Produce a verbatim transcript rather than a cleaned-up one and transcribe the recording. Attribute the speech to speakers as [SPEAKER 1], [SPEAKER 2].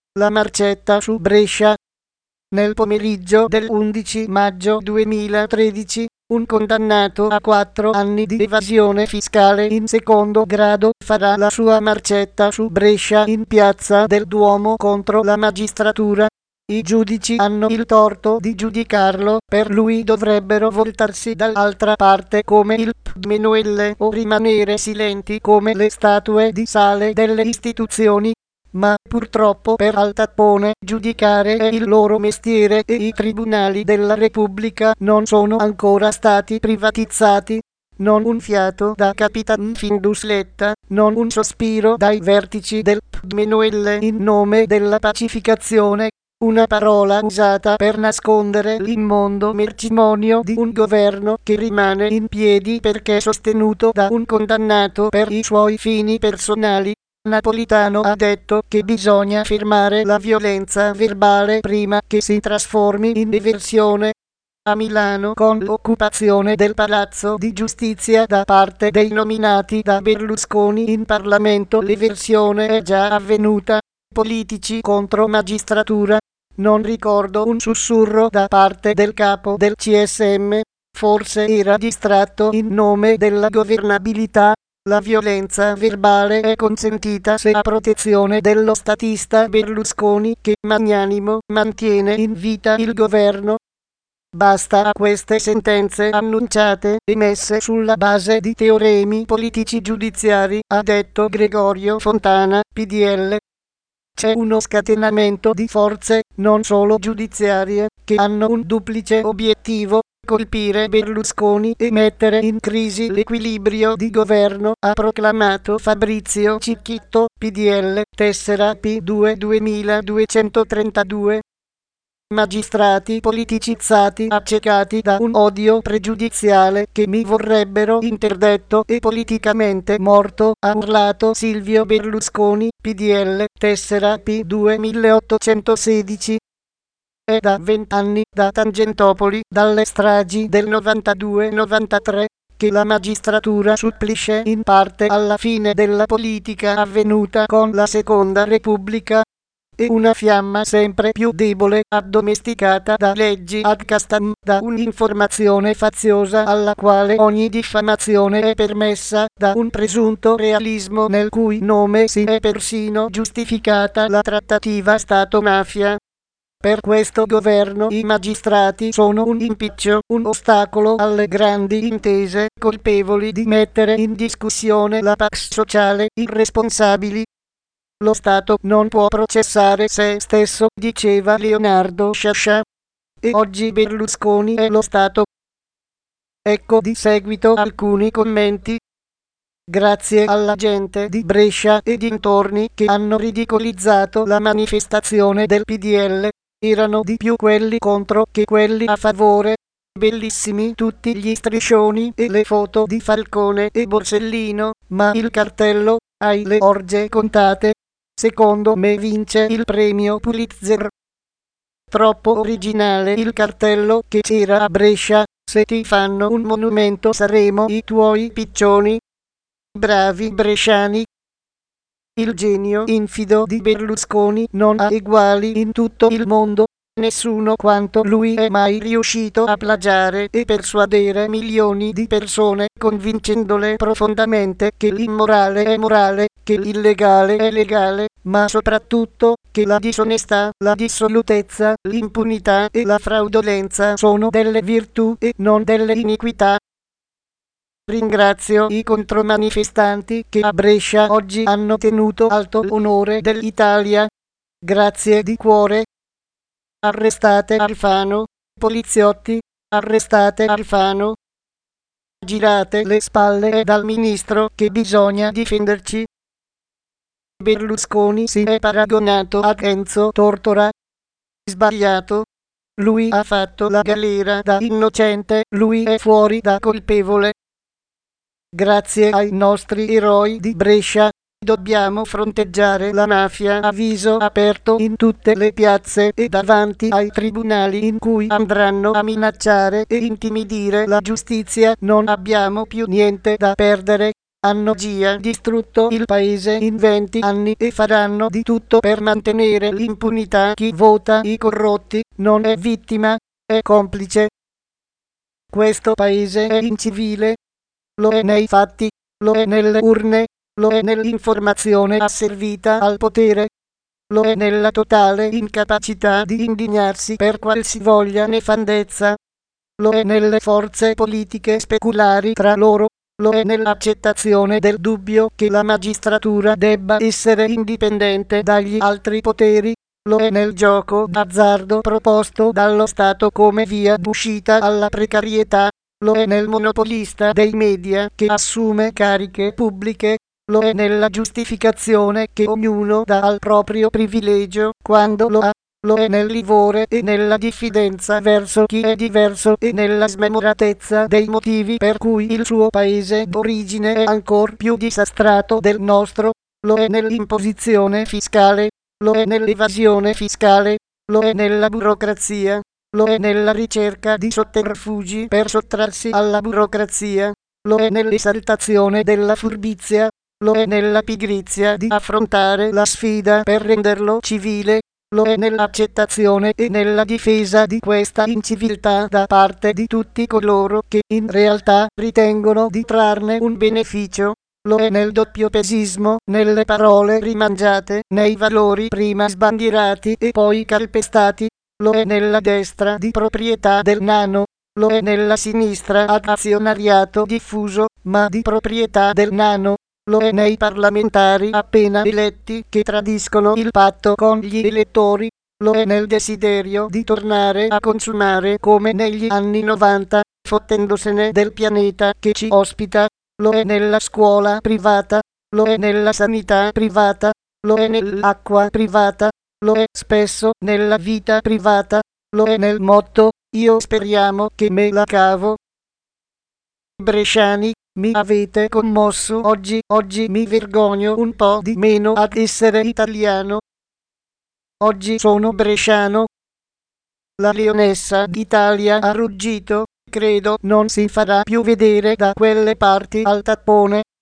[SPEAKER 1] La Marcetta su Brescia. Nel pomeriggio dell'undici maggio duemilatredici, un condannato a quattro anni di evasione fiscale in secondo grado farà la sua marcetta su Brescia in piazza del Duomo contro la magistratura. I giudici hanno il torto di giudicarlo, per lui dovrebbero voltarsi dall'altra parte come il P M N L o rimanere silenti come le statue di sale delle istituzioni. Ma purtroppo per Al Capone giudicare è il loro mestiere e i tribunali della Repubblica non sono ancora stati privatizzati. Non un fiato da Capitan Findus Letta, non un sospiro dai vertici del P M N L in nome della pacificazione. Una parola usata per nascondere l'immondo mercimonio di un governo che rimane in piedi perché sostenuto da un condannato per i suoi fini personali. Napolitano ha detto che bisogna fermare la violenza verbale prima che si trasformi in eversione. A Milano, con l'occupazione del Palazzo di Giustizia da parte dei nominati da Berlusconi in Parlamento, l'eversione è già avvenuta. Politici contro magistratura. Non ricordo un sussurro da parte del capo del C S M, forse era distratto in nome della governabilità. La violenza verbale è consentita se a protezione dello statista Berlusconi che magnanimo mantiene in vita il governo. Basta a queste sentenze annunciate, emesse sulla base di teoremi politici giudiziari, ha detto Gregorio Fontana, P D L. C'è uno scatenamento di forze, non solo giudiziarie, che hanno un duplice obiettivo: colpire Berlusconi e mettere in crisi l'equilibrio di governo, ha proclamato Fabrizio Cicchitto, P D L, tessera P due duemiladuecentotrentadue. Magistrati politicizzati, accecati da un odio pregiudiziale che mi vorrebbero interdetto e politicamente morto, ha urlato Silvio Berlusconi, P D L, tessera P due milleottocentosedici. È da vent'anni, da Tangentopoli, dalle stragi del novantadue novantatré, che la magistratura supplisce in parte alla fine della politica avvenuta con la Seconda Repubblica. E una fiamma sempre più debole, addomesticata da leggi ad castam, da un'informazione faziosa alla quale ogni diffamazione è permessa, da un presunto realismo nel cui nome si è persino giustificata la trattativa Stato-mafia. Per questo governo i magistrati sono un impiccio, un ostacolo alle grandi intese, colpevoli di mettere in discussione la pax sociale, irresponsabili. Lo Stato non può processare se stesso, diceva Leonardo Sciascia. E oggi Berlusconi è lo Stato. Ecco di seguito alcuni commenti. Grazie alla gente di Brescia e dintorni che hanno ridicolizzato la manifestazione del P D L. Erano di più quelli contro che quelli a favore. Bellissimi tutti gli striscioni e le foto di Falcone e Borsellino, ma il cartello, hai le orge contate. Secondo me vince il premio Pulitzer. Troppo originale il cartello che c'era a Brescia: se ti fanno un monumento saremo i tuoi piccioni. Bravi bresciani. Il genio infido di Berlusconi non ha eguali in tutto il mondo. Nessuno quanto lui è mai riuscito a plagiare e persuadere milioni di persone, convincendole profondamente che l'immorale è morale, che l'illegale è legale, ma soprattutto che la disonestà, la dissolutezza, l'impunità e la fraudolenza sono delle virtù e non delle iniquità. Ringrazio i contromanifestanti che a Brescia oggi hanno tenuto alto l'onore dell'Italia. Grazie di cuore. Arrestate Alfano, poliziotti, arrestate Alfano. Girate le spalle dal ministro che bisogna difenderci. Berlusconi si è paragonato ad Enzo Tortora. Sbagliato. Lui ha fatto la galera da innocente, lui è fuori da colpevole. Grazie ai nostri eroi di Brescia dobbiamo fronteggiare la mafia a viso aperto in tutte le piazze e davanti ai tribunali in cui andranno a minacciare e intimidire la giustizia. Non abbiamo più niente da perdere. hanno già distrutto il paese in venti anni e faranno di tutto per mantenere l'impunità. Chi vota i corrotti non è vittima, è complice. Questo paese è incivile, lo è nei fatti, lo è nelle urne, lo è nell'informazione asservita al potere, lo è nella totale incapacità di indignarsi per qualsivoglia nefandezza, lo è nelle forze politiche speculari tra loro, lo è nell'accettazione del dubbio che la magistratura debba essere indipendente dagli altri poteri, lo è nel gioco d'azzardo proposto dallo Stato come via d'uscita alla precarietà, lo è nel monopolista dei media che assume cariche pubbliche, lo è nella giustificazione che ognuno dà al proprio privilegio quando lo ha, lo è nel livore e nella diffidenza verso chi è diverso e nella smemoratezza dei motivi per cui il suo paese d'origine è ancor più disastrato del nostro, lo è nell'imposizione fiscale, lo è nell'evasione fiscale, lo è nella burocrazia, lo è nella ricerca di sotterfugi per sottrarsi alla burocrazia, lo è nell'esaltazione della furbizia, lo è nella pigrizia di affrontare la sfida per renderlo civile, lo è nell'accettazione e nella difesa di questa inciviltà da parte di tutti coloro che in realtà ritengono di trarne un beneficio, lo è nel doppiopesismo, nelle parole rimangiate, nei valori prima sbandierati e poi calpestati, lo è nella destra di proprietà del nano, lo è nella sinistra ad azionariato diffuso, ma di proprietà del nano, lo è nei parlamentari appena eletti che tradiscono il patto con gli elettori, lo è nel desiderio di tornare a consumare come negli anni novanta, fottendosene del pianeta che ci ospita, lo è nella scuola privata, lo è nella sanità privata, lo è nell'acqua privata, lo è spesso nella vita privata, lo è nel motto "Io speriamo che me la cavo". Bresciani, mi avete commosso oggi, oggi mi vergogno un po' di meno ad essere italiano. Oggi sono bresciano. La leonessa d'Italia ha ruggito, credo non si farà più vedere da quelle parti al tappone.